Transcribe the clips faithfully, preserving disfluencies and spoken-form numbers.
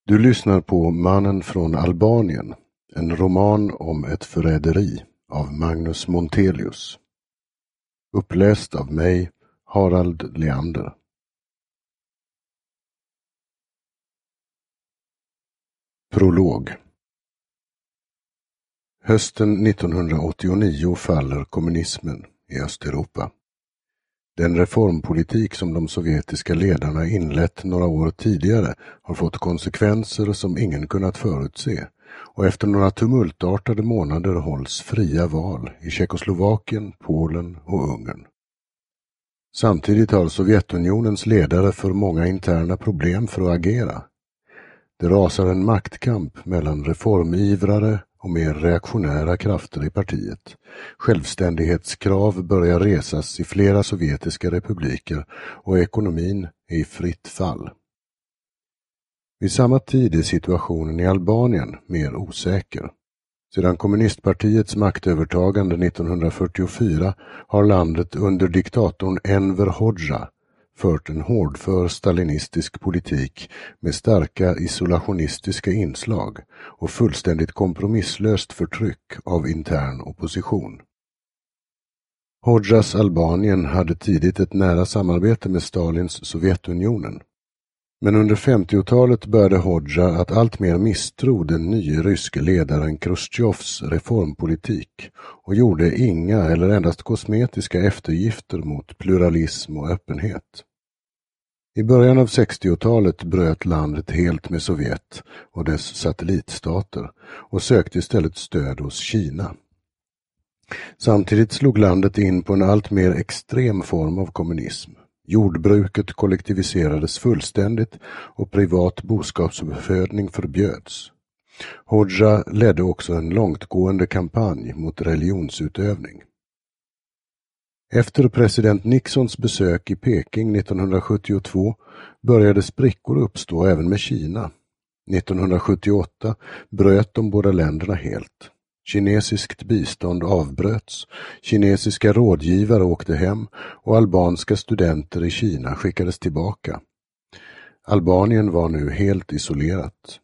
Du lyssnar på Mannen från Albanien, en roman om ett förräderi av Magnus Montelius. Uppläst av mig, Harald Leander. Prolog. Hösten nittonhundraåttionio faller kommunismen i Östeuropa. Den reformpolitik som de sovjetiska ledarna inlett några år tidigare har fått konsekvenser som ingen kunnat förutse, och efter några tumultartade månader hålls fria val i Tjeckoslovakien, Polen och Ungern. Samtidigt har Sovjetunionens ledare för många interna problem för att agera. Det rasar en maktkamp mellan reformivrare och mer reaktionära krafter i partiet. Självständighetskrav börjar resas i flera sovjetiska republiker och ekonomin är i fritt fall. Vid samma tid är situationen i Albanien mer osäker. Sedan kommunistpartiets maktövertagande nittonhundrafyrtiofyra har landet under diktatorn Enver Hoxha fört en hårdför stalinistisk politik med starka isolationistiska inslag och fullständigt kompromisslöst förtryck av intern opposition. Hoxhas Albanien hade tidigt ett nära samarbete med Stalins Sovjetunionen. Men under femtiotalet började Hoxha att allt mer misstro den nya ryske ledaren Chrustjovs reformpolitik och gjorde inga eller endast kosmetiska eftergifter mot pluralism och öppenhet. I början av sextiotalet bröt landet helt med Sovjet och dess satellitstater och sökte istället stöd hos Kina. Samtidigt slog landet in på en allt mer extrem form av kommunism. Jordbruket kollektiviserades fullständigt och privat boskapsuppfödning förbjöds. Hoxha ledde också en långtgående kampanj mot religionsutövning. Efter president Nixons besök i Peking nittonhundrasjuttiotvå började sprickor uppstå även med Kina. nittonhundrasjuttioåtta bröt de båda länderna helt. Kinesiskt bistånd avbröts, kinesiska rådgivare åkte hem och albanska studenter i Kina skickades tillbaka. Albanien var nu helt isolerat.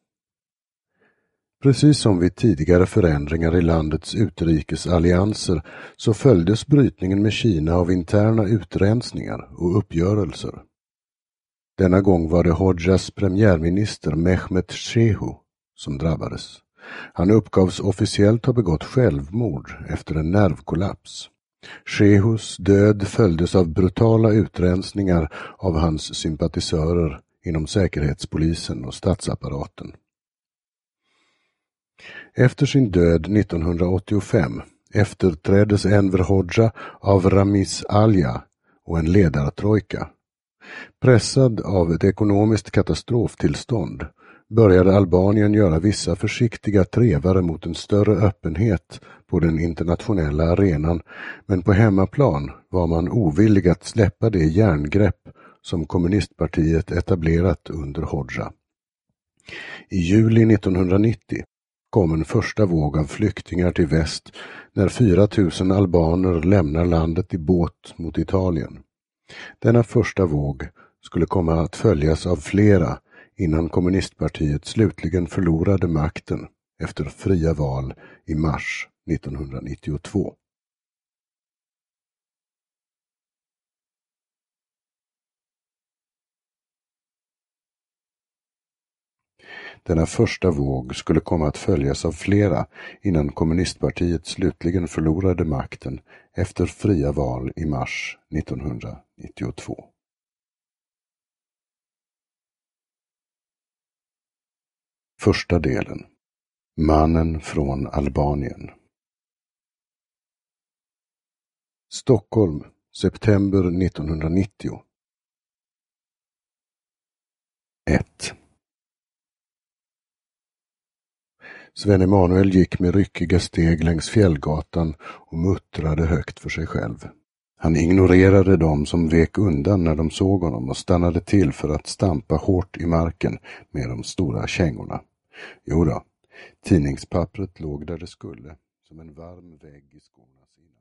Precis som vid tidigare förändringar i landets utrikesallianser så följdes brytningen med Kina av interna utrensningar och uppgörelser. Denna gång var det Hoxhas premiärminister Mehmet Shehu som drabbades. Han uppgavs officiellt ha begått självmord efter en nervkollaps. Shehus död följdes av brutala utrensningar av hans sympatisörer inom säkerhetspolisen och statsapparaten. Efter sin död nittonhundraåttiofem efterträddes Enver Hoxha av Ramiz Alja och en ledartrojka. Pressad av ett ekonomiskt katastroftillstånd började Albanien göra vissa försiktiga trevare mot en större öppenhet på den internationella arenan, men på hemmaplan var man ovillig att släppa det järngrepp som kommunistpartiet etablerat under Hoxha. I juli nittonhundranittio kom en första våg av flyktingar till väst när fyra tusen albaner lämnar landet i båt mot Italien. Denna första våg skulle komma att följas av flera innan kommunistpartiet slutligen förlorade makten efter fria val i mars nittonhundranittiotvå. Denna första våg skulle komma att följas av flera innan kommunistpartiet slutligen förlorade makten efter fria val i mars nittonhundranittiotvå. Första delen. Mannen från Albanien. Stockholm, september nittonhundranittio. ett. Sven Emanuel gick med ryckiga steg längs fjällgatan och muttrade högt för sig själv. Han ignorerade dem som vek undan när de såg honom och stannade till för att stampa hårt i marken med de stora kängorna. Jo då, tidningspappret låg där det skulle, som en varm vägg i skornas innan.